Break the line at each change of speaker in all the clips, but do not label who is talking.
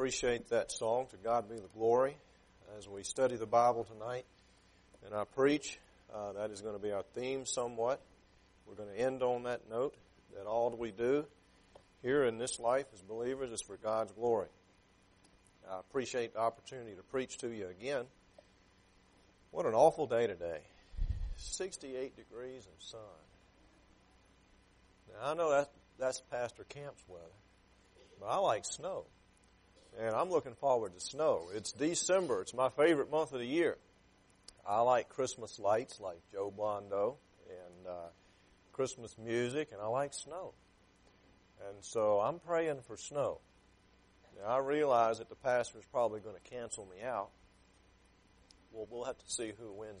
appreciate that song, To God Be the Glory. As we study the Bible tonight and I preach, that is going to be our theme somewhat. We're going to end on that note, that all that we do here in this life as believers is for God's glory. I appreciate the opportunity to preach to you again. What an awful day today. 68 degrees of sun. Now, I know that's Pastor Camp's weather, but I like snow. And I'm looking forward to snow. It's December. It's my favorite month of the year. I like Christmas lights like Joe Blondo and Christmas music, and I like snow. And so I'm praying for snow. Now, I realize that the pastor is probably going to cancel me out. Well, we'll have to see who wins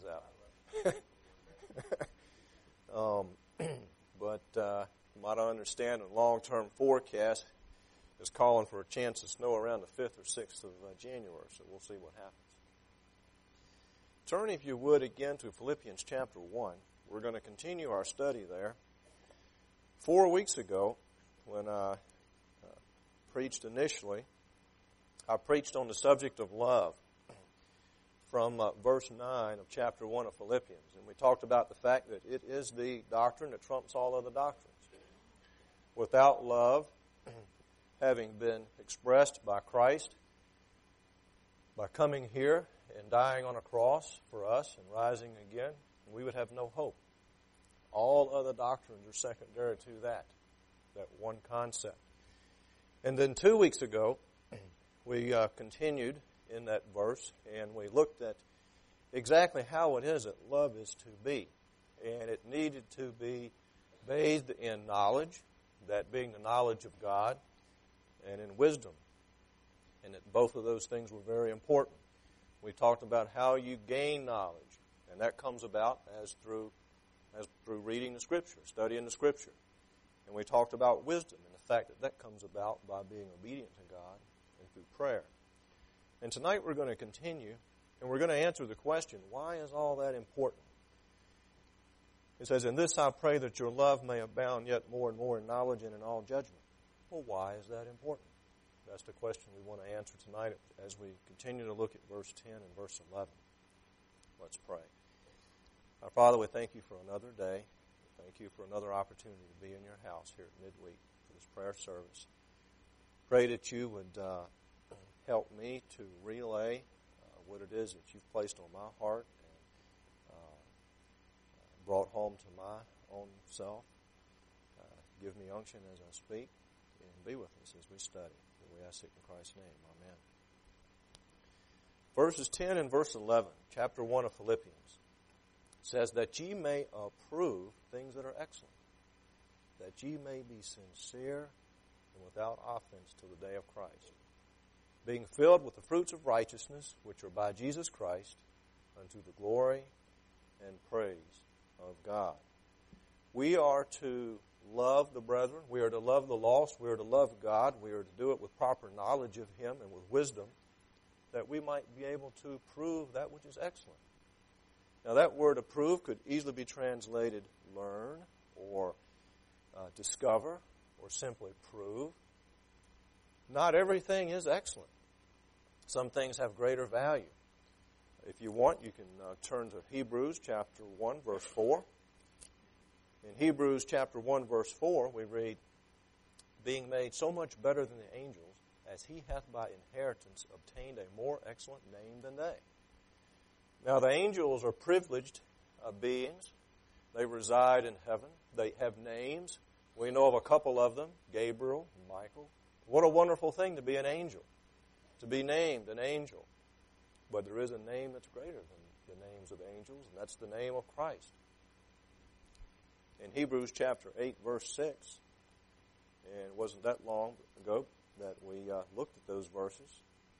out. But you might understand a long-term forecast is calling for a chance of snow around the 5th or 6th of January, so we'll see what happens. Turn, if you would, again to Philippians chapter 1. We're going to continue our study there. 4 weeks ago, when I preached initially, I preached on the subject of love from verse 9 of chapter 1 of Philippians. And we talked about the fact that it is the doctrine that trumps all other doctrines. Without love, having been expressed by Christ, by coming here and dying on a cross for us and rising again, we would have no hope. All other doctrines are secondary to that one concept. And then 2 weeks ago, we continued in that verse, and we looked at exactly how it is that love is to be. And it needed to be bathed in knowledge, that being the knowledge of God, and in wisdom. And that both of those things were very important. We talked about how you gain knowledge, and that comes about as through reading the Scripture, studying the Scripture. And we talked about wisdom and the fact that comes about by being obedient to God and through prayer. And tonight we're going to continue, and we're going to answer the question, why is all that important? It says, "In this I pray that your love may abound yet more and more in knowledge and in all judgment." Well, why is that important? That's the question we want to answer tonight as we continue to look at verse 10 and verse 11. Let's pray. Our Father, we thank you for another day. Thank you for another opportunity to be in your house here at midweek for this prayer service. Pray that you would help me to relay what it is that you've placed on my heart and brought home to my own self. Give me unction as I speak, and be with us as we study. We ask it in Christ's name. Amen. Verses 10 and verse 11, chapter 1 of Philippians, says that ye may approve things that are excellent, that ye may be sincere and without offense till the day of Christ, being filled with the fruits of righteousness, which are by Jesus Christ, unto the glory and praise of God. We are to love the brethren. We are to love the lost. We are to love God. We are to do it with proper knowledge of Him and with wisdom, that we might be able to prove that which is excellent. Now, that word approve could easily be translated learn or discover or simply prove. Not everything is excellent. Some things have greater value. If you want, you can turn to Hebrews chapter 1, verse 4. In Hebrews chapter 1, verse 4, we read, "Being made so much better than the angels, as he hath by inheritance obtained a more excellent name than they." Now, the angels are privileged beings. They reside in heaven. They have names. We know of a couple of them, Gabriel and Michael. What a wonderful thing to be an angel, to be named an angel. But there is a name that's greater than the names of angels, and that's the name of Christ. In Hebrews chapter 8, verse 6, and it wasn't that long ago that we looked at those verses.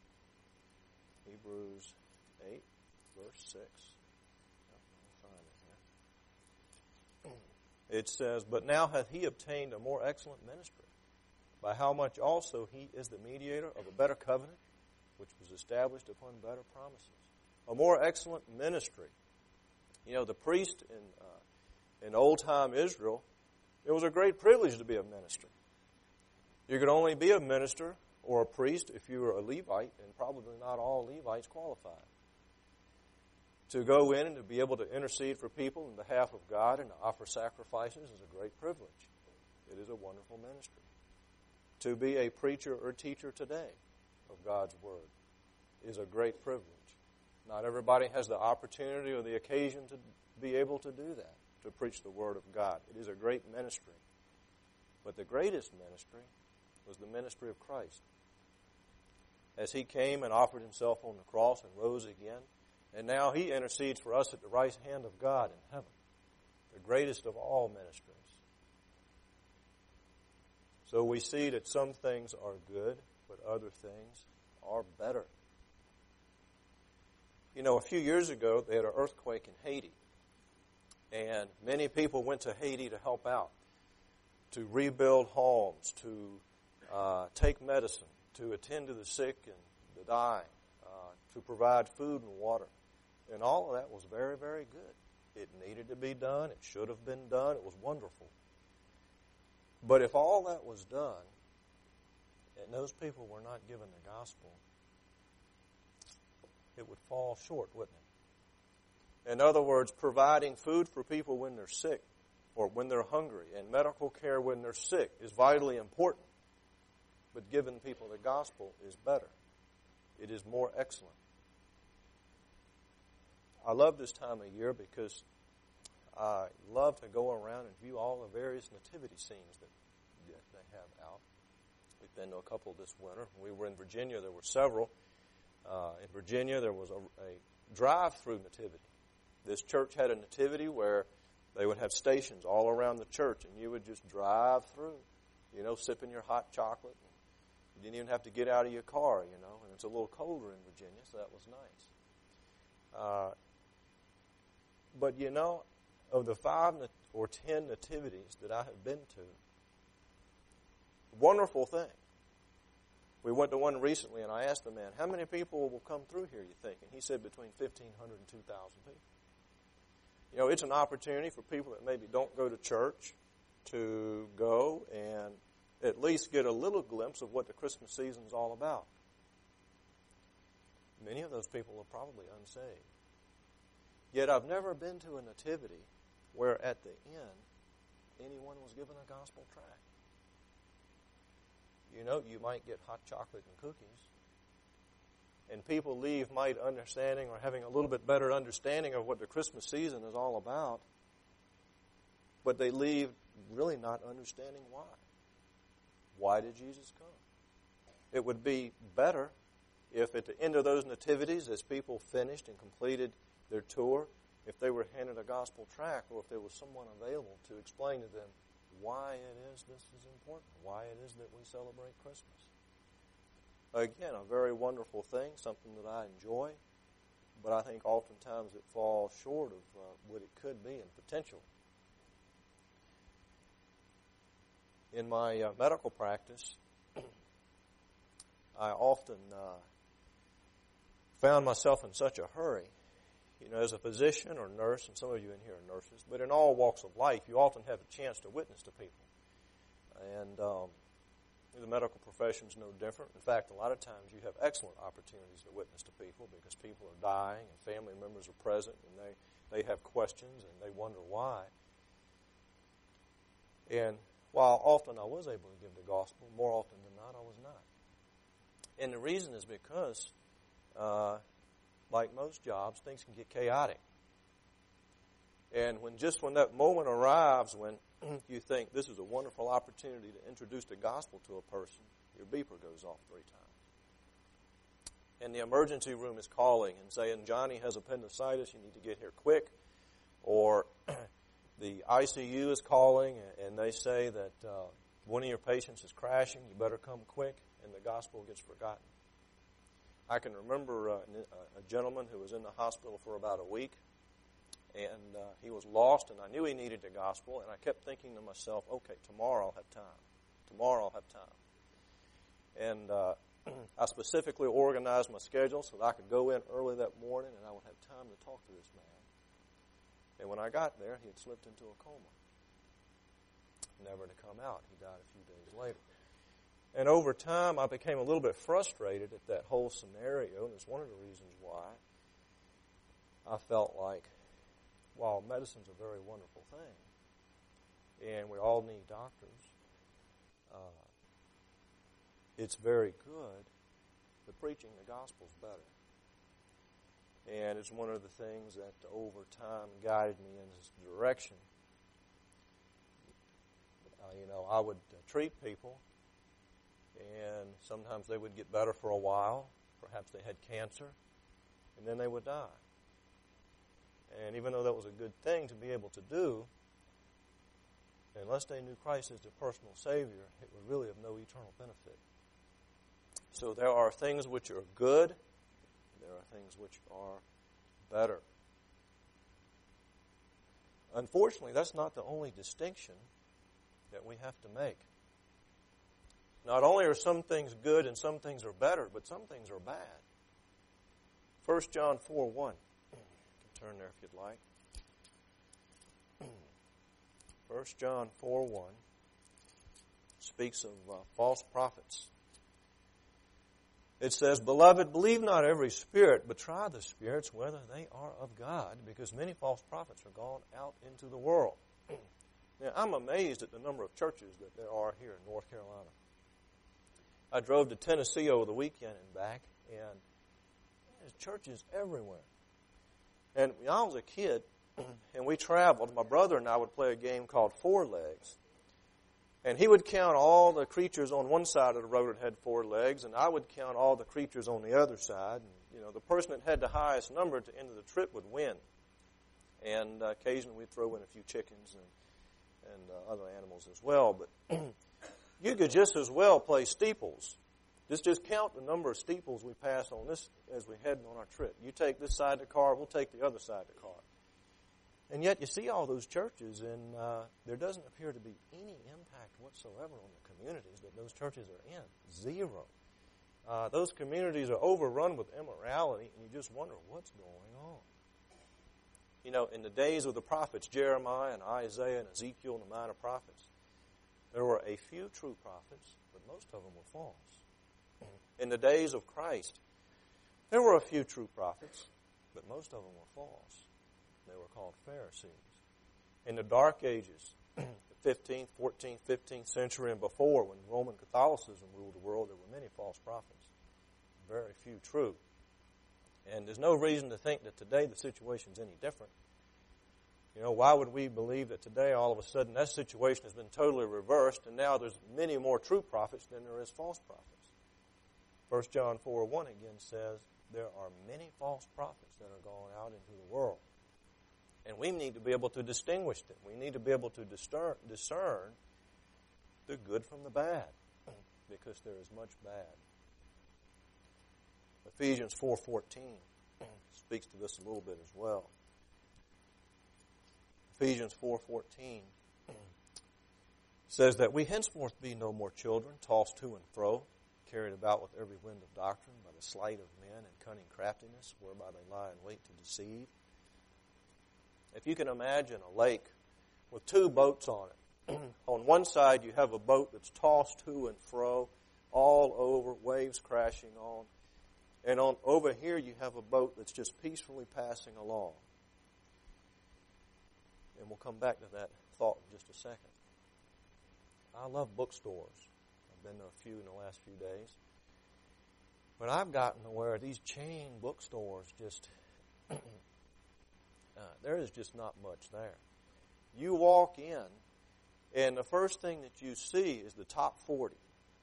Hebrews 8, verse 6. I'll find it here. It says, "But now hath he obtained a more excellent ministry, by how much also he is the mediator of a better covenant, which was established upon better promises." A more excellent ministry. You know, the priest in old-time Israel, it was a great privilege to be a minister. You could only be a minister or a priest if you were a Levite, and probably not all Levites qualified. To go in and to be able to intercede for people in behalf of God and to offer sacrifices is a great privilege. It is a wonderful ministry. To be a preacher or teacher today of God's Word is a great privilege. Not everybody has the opportunity or the occasion to be able to do that, to preach the Word of God. It is a great ministry. But the greatest ministry was the ministry of Christ. As He came and offered Himself on the cross and rose again, and now He intercedes for us at the right hand of God in heaven, the greatest of all ministries. So we see that some things are good, but other things are better. You know, a few years ago, they had an earthquake in Haiti. And many people went to Haiti to help out, to rebuild homes, to take medicine, to attend to the sick and the dying, to provide food and water. And all of that was very, very good. It needed to be done. It should have been done. It was wonderful. But if all that was done, and those people were not given the gospel, it would fall short, wouldn't it? In other words, providing food for people when they're sick or when they're hungry and medical care when they're sick is vitally important. But giving people the gospel is better. It is more excellent. I love this time of year because I love to go around and view all the various nativity scenes that they have out. We've been to a couple this winter. When we were in Virginia, there were several. In Virginia, there was a drive-through nativity. This church had a nativity where they would have stations all around the church, and you would just drive through, sipping your hot chocolate. You didn't even have to get out of your car, and it's a little colder in Virginia, so that was nice. But, of the 5 or 10 nativities that I have been to, wonderful thing. We went to one recently, and I asked the man, how many people will come through here, you think? And he said between 1,500 and 2,000 people. It's an opportunity for people that maybe don't go to church to go and at least get a little glimpse of what the Christmas season is all about. Many of those people are probably unsaved. Yet I've never been to a nativity where at the end anyone was given a gospel tract. You might get hot chocolate and cookies, and people leave might understanding or having a little bit better understanding of what the Christmas season is all about, but they leave really not understanding why. Why did Jesus come? It would be better if at the end of those nativities, as people finished and completed their tour, if they were handed a gospel tract or if there was someone available to explain to them why it is this is important, why it is that we celebrate Christmas. Again, a very wonderful thing, something that I enjoy, but I think oftentimes it falls short of what it could be and potential. In my medical practice, I often found myself in such a hurry. As a physician or nurse, and some of you in here are nurses, but in all walks of life, you often have a chance to witness to people. And the medical profession is no different. In fact, a lot of times you have excellent opportunities to witness to people because people are dying and family members are present and they have questions and they wonder why. And while often I was able to give the gospel, more often than not, I was not. And the reason is because like most jobs, things can get chaotic. And when that moment arrives when you think this is a wonderful opportunity to introduce the gospel to a person, your beeper goes off 3 times. And the emergency room is calling and saying, Johnny has appendicitis, you need to get here quick. Or the ICU is calling and they say that one of your patients is crashing, you better come quick, and the gospel gets forgotten. I can remember a gentleman who was in the hospital for about a week, and he was lost, and I knew he needed the gospel, and I kept thinking to myself, okay, tomorrow I'll have time. Tomorrow I'll have time. And I specifically organized my schedule so that I could go in early that morning, and I would have time to talk to this man. And when I got there, he had slipped into a coma, never to come out. He died a few days later. And over time, I became a little bit frustrated at that whole scenario, and it's one of the reasons why I felt like, while medicine's a very wonderful thing, and we all need doctors, it's very good, but preaching the gospel's better. And it's one of the things that over time guided me in this direction. I would treat people, and sometimes they would get better for a while. Perhaps they had cancer, and then they would die. And even though that was a good thing to be able to do, unless they knew Christ as their personal Savior, it would really have no eternal benefit. So there are things which are good, and there are things which are better. Unfortunately, that's not the only distinction that we have to make. Not only are some things good and some things are better, but some things are bad. 1 John 4:1. You can turn there if you'd like. 1 John 4:1 speaks of false prophets. It says, "Beloved, believe not every spirit, but try the spirits whether they are of God, because many false prophets are gone out into the world." Now, I'm amazed at the number of churches that there are here in North Carolina. I drove to Tennessee over the weekend and back, and there's churches everywhere. And when I was a kid, and we traveled, my brother and I would play a game called Four Legs. And he would count all the creatures on one side of the road that had four legs, and I would count all the creatures on the other side. And, the person that had the highest number at the end of the trip would win. And occasionally we'd throw in a few chickens and other animals as well. But you could just as well play steeples. Just count the number of steeples we pass on this as we head on our trip. You take this side of the car, we'll take the other side of the car. And yet you see all those churches, and there doesn't appear to be any impact whatsoever on the communities that those churches are in. Zero. Those communities are overrun with immorality, and you just wonder what's going on. In the days of the prophets, Jeremiah and Isaiah and Ezekiel and the minor prophets, there were a few true prophets, but most of them were false. In the days of Christ, there were a few true prophets, but most of them were false. They were called Pharisees. In the Dark Ages, the 15th, 14th, 15th century and before, when Roman Catholicism ruled the world, there were many false prophets, very few true. And there's no reason to think that today the situation's any different. Why would we believe that today all of a sudden that situation has been totally reversed and now there's many more true prophets than there is false prophets? 1 John 4:1 again says, there are many false prophets that are going out into the world. And we need to be able to distinguish them. We need to be able to discern the good from the bad, because there is much bad. Ephesians 4:14 speaks to this a little bit as well. Ephesians 4:14 says that we henceforth be no more children, tossed to and fro, carried about with every wind of doctrine, by the sleight of men and cunning craftiness, whereby they lie in wait to deceive. If you can imagine a lake with two boats on it. On one side you have a boat that's tossed to and fro, all over, waves crashing on. And over here you have a boat that's just peacefully passing along. And we'll come back to that thought in just a second. I love bookstores. I've been to a few in the last few days. But I've gotten to where these chain bookstores just, there is just not much there. You walk in, and the first thing that you see is the top 40.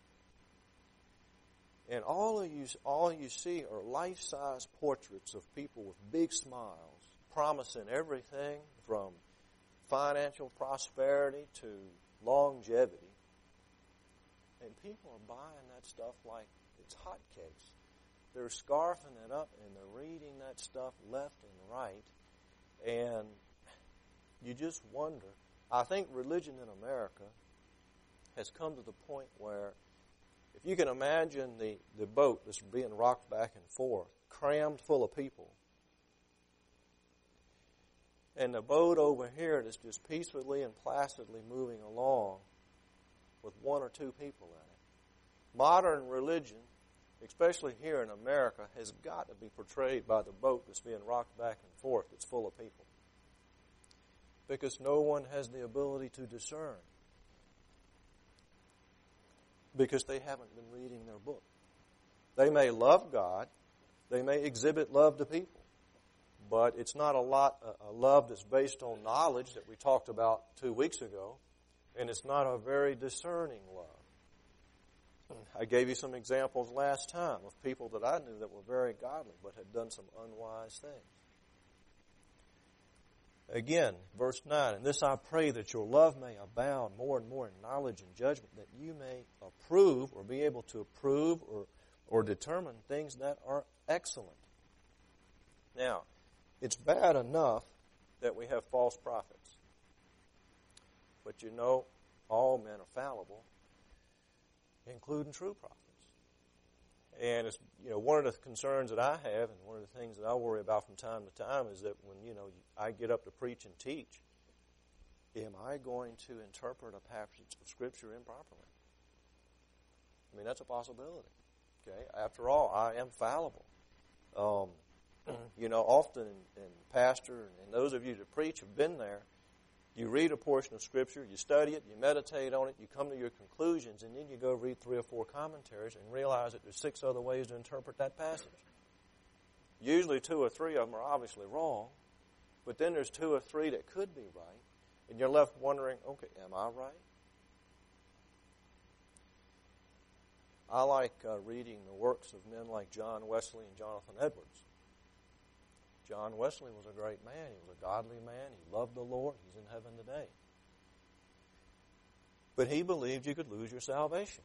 And all you see are life-size portraits of people with big smiles, promising everything from financial prosperity to longevity. And people are buying that stuff like it's hotcakes. They're scarfing it up and they're reading that stuff left and right. And you just wonder. I think religion in America has come to the point where, if you can imagine the boat that's being rocked back and forth, crammed full of people, and the boat over here that's just peacefully and placidly moving along with one or two people in it, modern religion, especially here in America, has got to be portrayed by the boat that's being rocked back and forth that's full of people. Because no one has the ability to discern. Because they haven't been reading their book. They may love God. They may exhibit love to people. But it's not a love that's based on knowledge that we talked about 2 weeks ago. And it's not a very discerning love. I gave you some examples last time of people that I knew that were very godly but had done some unwise things. Again, verse 9, "And this I pray, that your love may abound more and more in knowledge and judgment, that you may approve," or be able to approve or determine things that are excellent. Now, it's bad enough that we have false prophets. But you know, all men are fallible, including true prophets. And it's, one of the concerns that I have, and one of the things that I worry about from time to time, is that when, I get up to preach and teach, am I going to interpret a passage of Scripture improperly? I mean, that's a possibility. Okay? After all, I am fallible. Often, and Pastor and those of you that preach have been there. You read a portion of Scripture, you study it, you meditate on it, you come to your conclusions, and then you go read 3 or 4 commentaries and realize that there's 6 other ways to interpret that passage. Usually 2 or 3 of them are obviously wrong, but then there's 2 or 3 that could be right, and you're left wondering, okay, am I right? I like reading the works of men like John Wesley and Jonathan Edwards. John Wesley was a great man. He was a godly man. He loved the Lord. He's in heaven today. But he believed you could lose your salvation.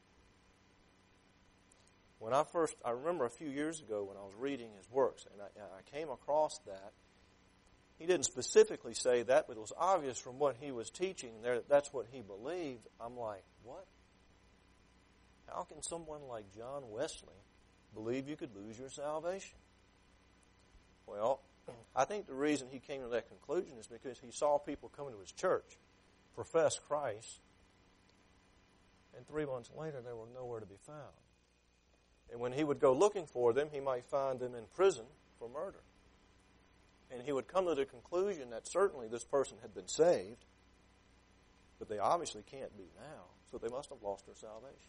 I remember a few years ago when I was reading his works, and I came across that. He didn't specifically say that, but it was obvious from what he was teaching there that that's what he believed. I'm like, what? How can someone like John Wesley believe you could lose your salvation? Well, I think the reason he came to that conclusion is because he saw people come to his church, profess Christ, and 3 months later they were nowhere to be found. And when he would go looking for them, he might find them in prison for murder. And he would come to the conclusion that certainly this person had been saved, but they obviously can't be now, so they must have lost their salvation.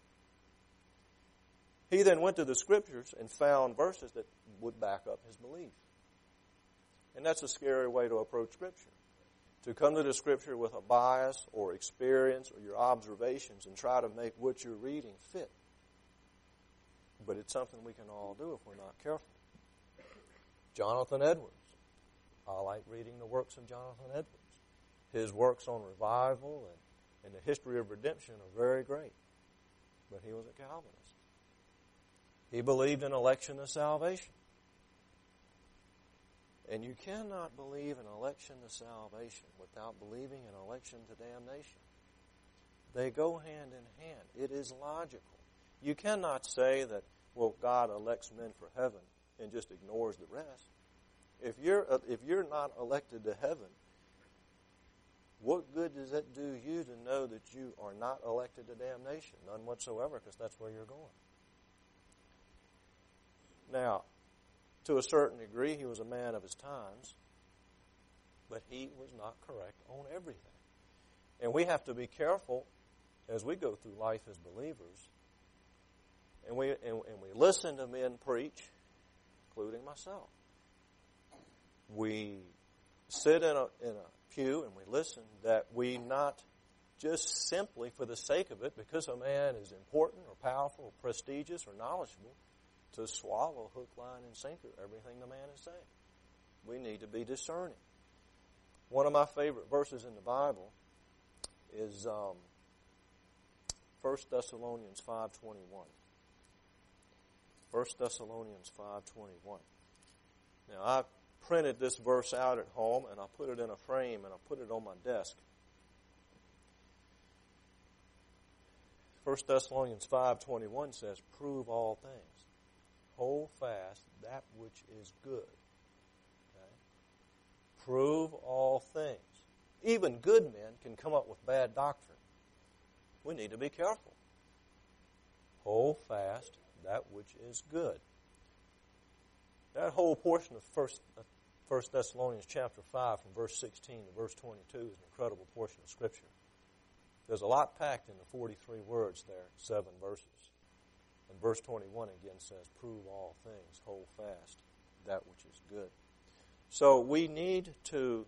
He then went to the Scriptures and found verses that would back up his belief. And that's a scary way to approach Scripture. To come to the Scripture with a bias or experience or your observations and try to make what you're reading fit. But it's something we can all do if we're not careful. Jonathan Edwards. I like reading the works of Jonathan Edwards. His works on revival and the history of redemption are very great. But he was a Calvinist. He believed in election to salvation. And you cannot believe in election to salvation without believing in election to damnation. They go hand in hand. It is logical. You cannot say that, well, God elects men for heaven and just ignores the rest. If you're not elected to heaven, what good does it do you to know that you are not elected to damnation? None whatsoever, because that's where you're going. Now, to a certain degree, he was a man of his times, but he was not correct on everything. And we have to be careful as we go through life as believers, and we listen to men preach, including myself. We sit in a pew and we listen, that we not just simply for the sake of it, because a man is important or powerful or prestigious or knowledgeable, to swallow hook, line, and sinker everything the man is saying. We need to be discerning. One of my favorite verses in the Bible is 1 Thessalonians 5:21. 1 Thessalonians 5:21. Now, I printed this verse out at home, and I put it in a frame, and I put it on my desk. 1 Thessalonians 5:21 says, "Prove all things. Hold fast that which is good." Okay? Prove all things. Even good men can come up with bad doctrine. We need to be careful. hold fast that which is good. That whole portion of First Thessalonians chapter 5 from verse 16 to verse 22 is an incredible portion of Scripture. There's a lot packed in the 43 words there, 7 verses. And verse 21 again says, prove all things, hold fast that which is good. So we need to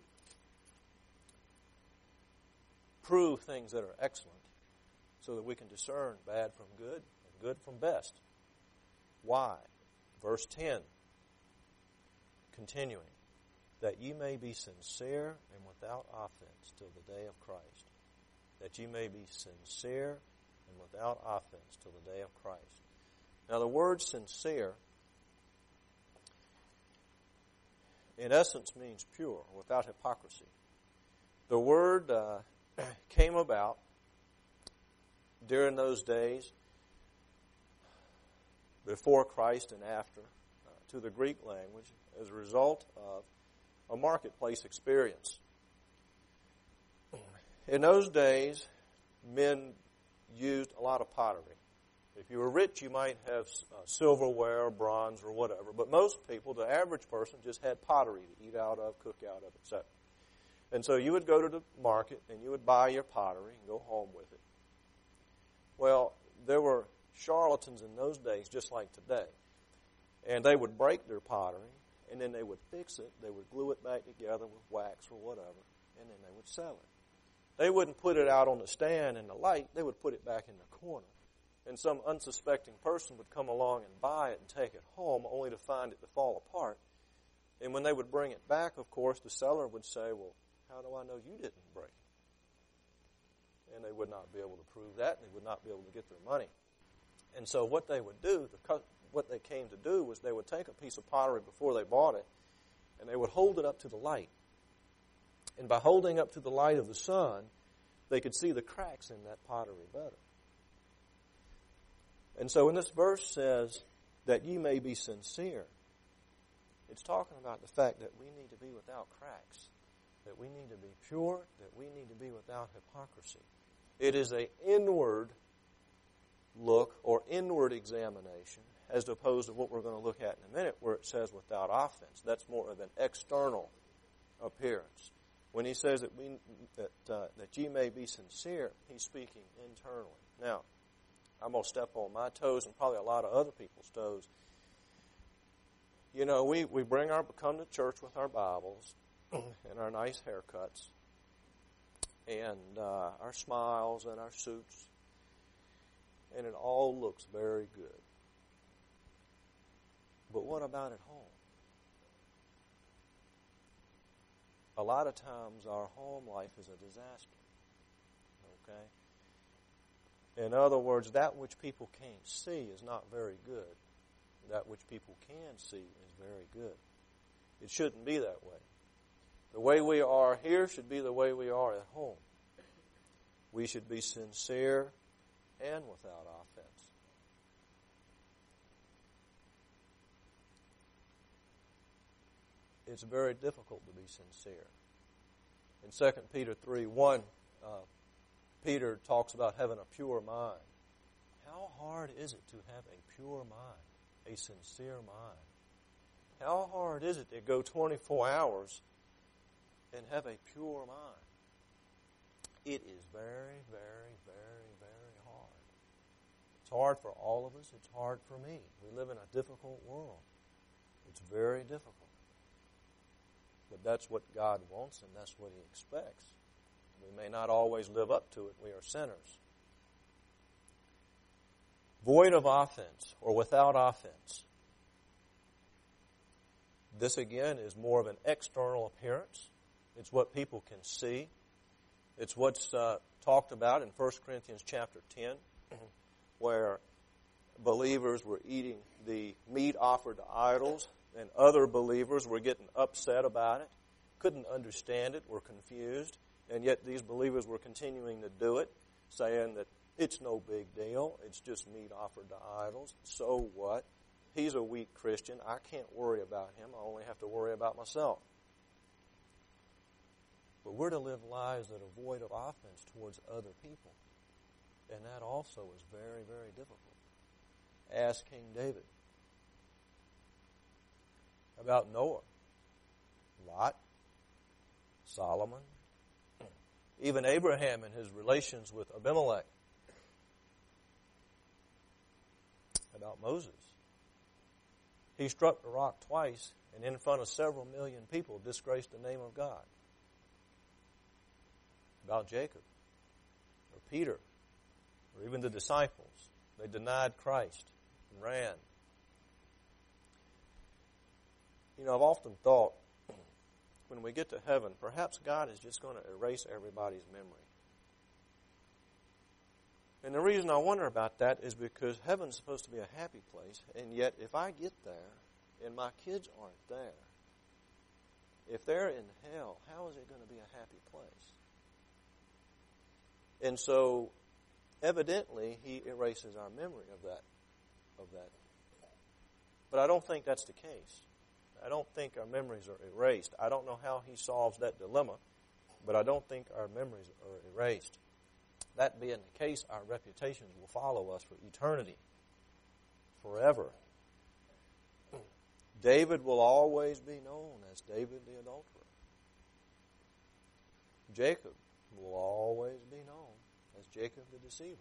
prove things that are excellent so that we can discern bad from good and good from best. Why? Verse 10, continuing, that ye may be sincere and without offense till the day of Christ. That ye may be sincere and without offense till the day of Christ. Now the word sincere, in essence, means pure, without hypocrisy. The word came about during those days, before Christ and after, to the Greek language as a result of a marketplace experience. In those days, men used a lot of pottery. If you were rich, you might have silverware, bronze, or whatever. But most people, the average person, just had pottery to eat out of, cook out of, etc. And so you would go to the market and you would buy your pottery and go home with it. Well, there were charlatans in those days just like today. And they would break their pottery, and then they would fix it. They would glue it back together with wax or whatever, and then they would sell it. They wouldn't put it out on the stand in the light. They would put it back in the corner. And some unsuspecting person would come along and buy it and take it home, only to find it to fall apart. And when they would bring it back, of course, the seller would say, well, how do I know you didn't break it? And they would not be able to prove that, and they would not be able to get their money. And so what they would do, what they came to do, was they would take a piece of pottery before they bought it, and they would hold it up to the light. And by holding up to the light of the sun, they could see the cracks in that pottery better. And so when this verse says that ye may be sincere, it's talking about the fact that we need to be without cracks, that we need to be pure, that we need to be without hypocrisy. It is an inward look or inward examination as opposed to what we're going to look at in a minute where it says without offense. That's more of an external appearance. When he says that ye may be sincere, he's speaking internally. Now, I'm going to step on my toes and probably a lot of other people's toes. You know, we come to church with our Bibles and our nice haircuts and our smiles and our suits, and it all looks very good. But what about at home? A lot of times our home life is a disaster. Okay? In other words, that which people can't see is not very good. That which people can see is very good. It shouldn't be that way. The way we are here should be the way we are at home. We should be sincere and without offense. It's very difficult to be sincere. In 2 Peter 3:1, Peter talks about having a pure mind. How hard is it to have a pure mind, a sincere mind? How hard is it to go 24 hours and have a pure mind? It is very, very, very, very hard. It's hard for all of us. It's hard for me. We live in a difficult world. It's very difficult. But that's what God wants, and that's what He expects. We may not always live up to it. We are sinners. Void of offense, or without offense. This, again, is more of an external appearance. It's what people can see. It's what's talked about in 1 Corinthians chapter 10, where believers were eating the meat offered to idols, and other believers were getting upset about it, couldn't understand it, were confused, and yet these believers were continuing to do it, saying that it's no big deal, it's just meat offered to idols. So what? He's a weak Christian. I can't worry about him. I only have to worry about myself. But we're to live lives that are void of offense towards other people. And that also is very, very difficult. Ask King David. About Noah, Lot, Solomon, even Abraham and his relations with Abimelech. About Moses. He struck the rock twice and in front of several million people disgraced the name of God. About Jacob, or Peter, or even the disciples. They denied Christ and ran. You know, I've often thought, when we get to heaven, perhaps God is just going to erase everybody's memory. And the reason I wonder about that is because heaven's supposed to be a happy place, and yet if I get there and my kids aren't there, if they're in hell, how is it going to be a happy place? And so, evidently, He erases our memory of that. But I don't think that's the case. I don't think our memories are erased. I don't know how He solves that dilemma, but I don't think our memories are erased. That being the case, our reputations will follow us for eternity, forever. David will always be known as David the adulterer. Jacob will always be known as Jacob the deceiver.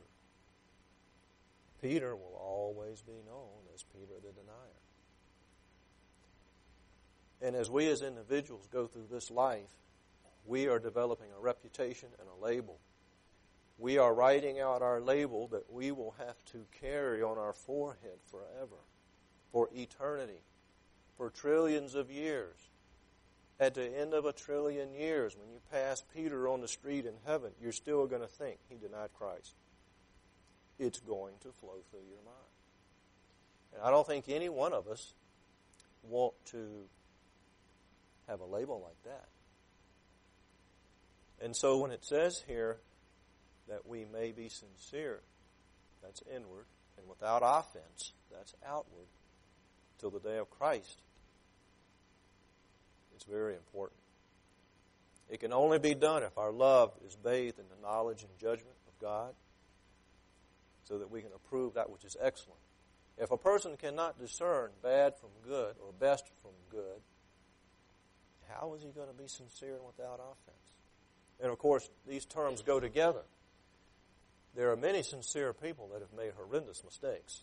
Peter will always be known as Peter the denier. And as we as individuals go through this life, we are developing a reputation and a label. We are writing out our label that we will have to carry on our forehead forever, for eternity, for trillions of years. At the end of 1 trillion years, when you pass Peter on the street in heaven, you're still going to think he denied Christ. It's going to flow through your mind. And I don't think any one of us want to have a label like that. And so when it says here that we may be sincere, that's inward, and without offense, that's outward, till the day of Christ, it's very important. It can only be done if our love is bathed in the knowledge and judgment of God, so that we can approve that which is excellent. If a person cannot discern bad from good or best from good, how is he going to be sincere and without offense? And of course, these terms go together. There are many sincere people that have made horrendous mistakes.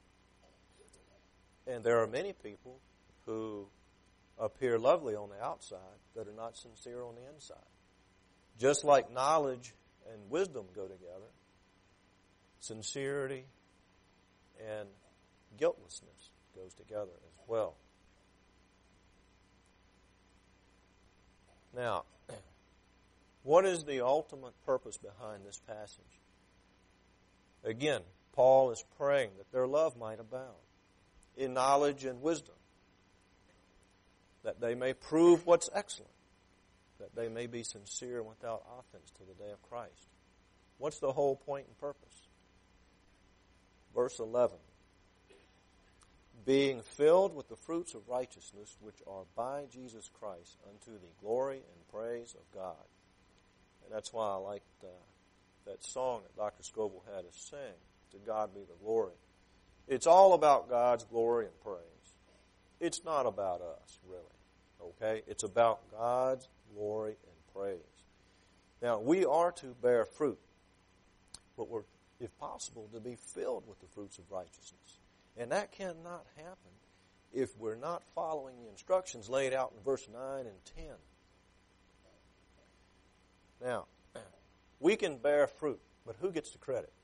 And there are many people who appear lovely on the outside that are not sincere on the inside. Just like knowledge and wisdom go together, sincerity and guiltlessness goes together as well. Now, what is the ultimate purpose behind this passage? Again, Paul is praying that their love might abound in knowledge and wisdom, that they may prove what's excellent, that they may be sincere and without offense to the day of Christ. What's the whole point and purpose? Verse 11, being filled with the fruits of righteousness which are by Jesus Christ unto the glory and praise of God. And that's why I liked that song that Dr. Scoble had us sing, To God Be the Glory. It's all about God's glory and praise. It's not about us, really. Okay? It's about God's glory and praise. Now, we are to bear fruit, but we're, if possible, to be filled with the fruits of righteousness. And that cannot happen if we're not following the instructions laid out in verse 9 and 10. Now, we can bear fruit, but who gets the credit?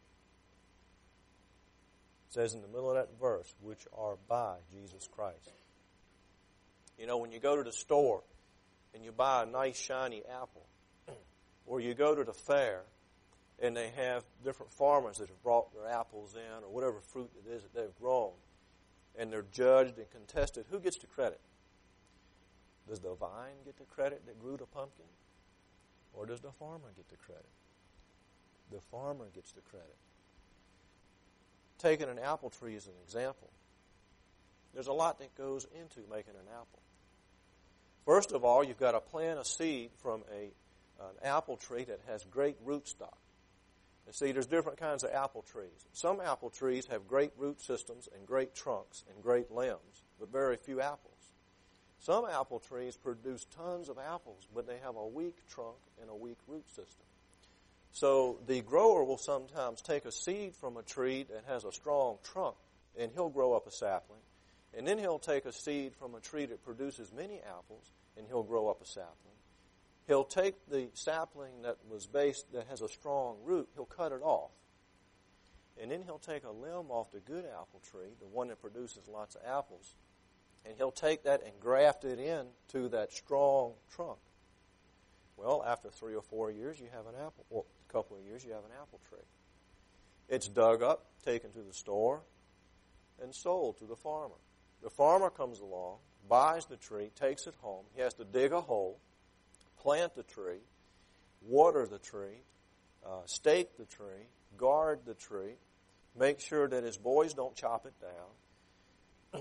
It says in the middle of that verse, which are by Jesus Christ. You know, when you go to the store and you buy a nice shiny apple, or you go to the fair and they have different farmers that have brought their apples in or whatever fruit it is that they've grown, and they're judged and contested, who gets the credit? Does the vine get the credit that grew the pumpkin? Or does the farmer get the credit? The farmer gets the credit. Taking an apple tree as an example, there's a lot that goes into making an apple. First of all, you've got to plant a seed from an apple tree that has great rootstock. And see, there's different kinds of apple trees. Some apple trees have great root systems and great trunks and great limbs, but very few apples. Some apple trees produce tons of apples, but they have a weak trunk and a weak root system. So the grower will sometimes take a seed from a tree that has a strong trunk, and he'll grow up a sapling. And then he'll take a seed from a tree that produces many apples, and he'll grow up a sapling. He'll take the sapling that has a strong root, he'll cut it off. And then he'll take a limb off the good apple tree, the one that produces lots of apples, and he'll take that and graft it into that strong trunk. Well, after 3 or 4 years, you have an apple. Well, a couple of years, you have an apple tree. It's dug up, taken to the store, and sold to the farmer. The farmer comes along, buys the tree, takes it home. He has to dig a hole, plant the tree, water the tree, stake the tree, guard the tree, make sure that his boys don't chop it down.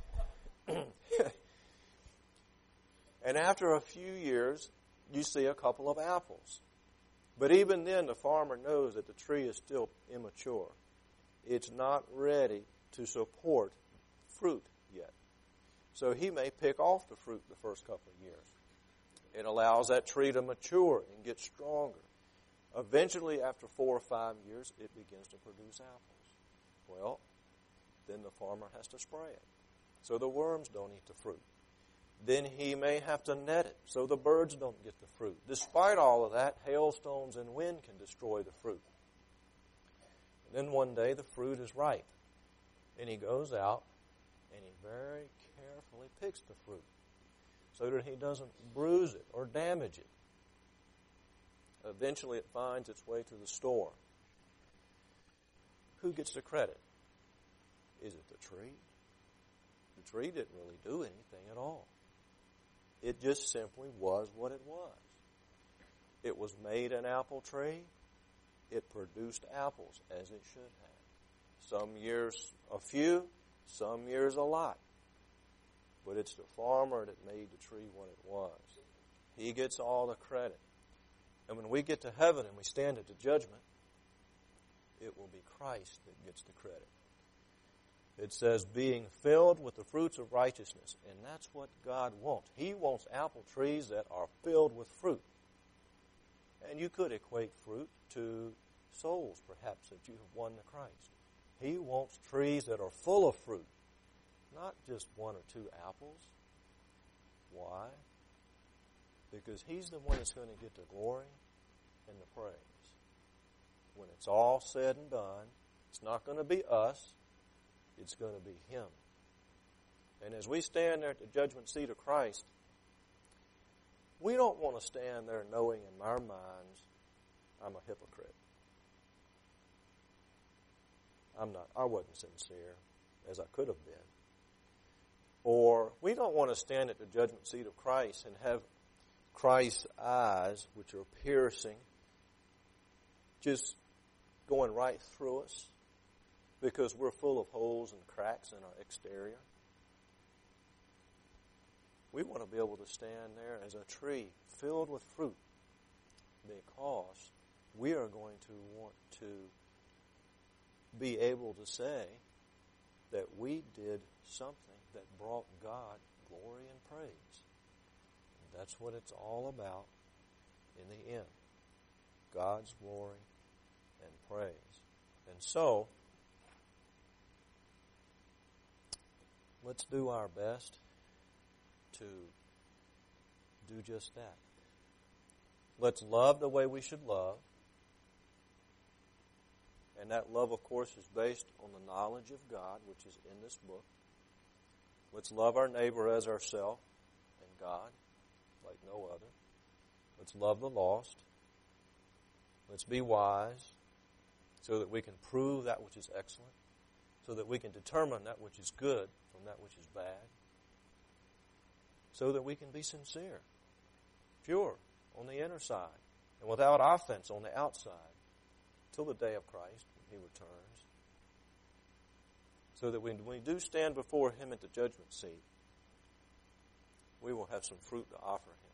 And after a few years, you see a couple of apples. But even then, the farmer knows that the tree is still immature. It's not ready to support fruit yet. So he may pick off the fruit the first couple of years. It allows that tree to mature and get stronger. Eventually, after 4 or 5 years, it begins to produce apples. Well, then the farmer has to spray it so the worms don't eat the fruit. Then he may have to net it so the birds don't get the fruit. Despite all of that, hailstones and wind can destroy the fruit. And then one day the fruit is ripe. And he goes out and he very carefully picks the fruit so that he doesn't bruise it or damage it. Eventually it finds its way to the store. Who gets the credit? Is it the tree? The tree didn't really do anything at all. It just simply was what it was. It was made an apple tree. It produced apples as it should have. Some years a few, some years a lot. But it's the farmer that made the tree what it was. He gets all the credit. And when we get to heaven and we stand at the judgment, it will be Christ that gets the credit. It says, being filled with the fruits of righteousness. And that's what God wants. He wants apple trees that are filled with fruit. And you could equate fruit to souls, perhaps, that you have won to Christ. He wants trees that are full of fruit, not just 1 or 2 apples. Why? Because He's the one that's going to get the glory and the praise. When it's all said and done, it's not going to be us. It's going to be Him. And as we stand there at the judgment seat of Christ, we don't want to stand there knowing in our minds, I'm a hypocrite. I wasn't sincere as I could have been. Or we don't want to stand at the judgment seat of Christ and have Christ's eyes, which are piercing, just going right through us because we're full of holes and cracks in our exterior. We want to be able to stand there as a tree filled with fruit because we are going to want to be able to say that we did something that brought God glory and praise. And that's what it's all about in the end. God's glory and praise. And so, let's do our best to do just that. Let's love the way we should love. And that love, of course, is based on the knowledge of God, which is in this book. Let's love our neighbor as ourselves and God, like no other. Let's love the lost. Let's be wise so that we can prove that which is excellent, so that we can determine that which is good from that which is bad, so that we can be sincere, pure on the inner side, and without offense on the outside, till the day of Christ when He returns, so that when we do stand before Him at the judgment seat, we will have some fruit to offer Him.